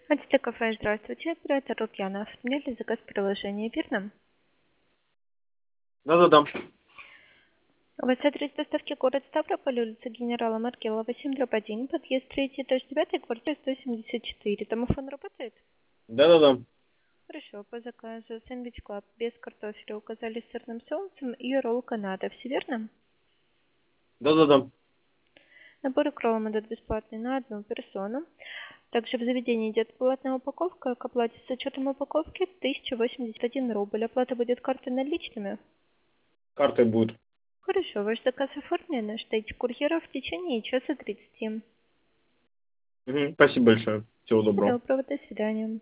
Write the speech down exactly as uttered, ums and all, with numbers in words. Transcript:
Антите кафе, здравствуйте. Оператор Лукьянов. Автомобильный заказ приложения, верно? Да-да-да. У вас адрес доставки город Ставрополь, улица генерала Маркелова, семь дробь один, подъезд третий, этаж девятый, квартира сто семьдесят четыре. Домофон работает? Да-да-да. Хорошо, по заказу сэндвич клаб без картофеля указали с сырным соусом и ролл канада. Все верно? Да-да-да. Набор икролом идет бесплатный на одну персону. Также в заведении идет платная упаковка. К оплате с учетом упаковки тысяча восемьдесят один рубль. Оплата будет картой наличными. Картой будет. Хорошо, ваш заказ оформлен. Ждите курьера в течение часа тридцати. Мгм. Спасибо большое. Всего Всего доброго. доброго, до свидания.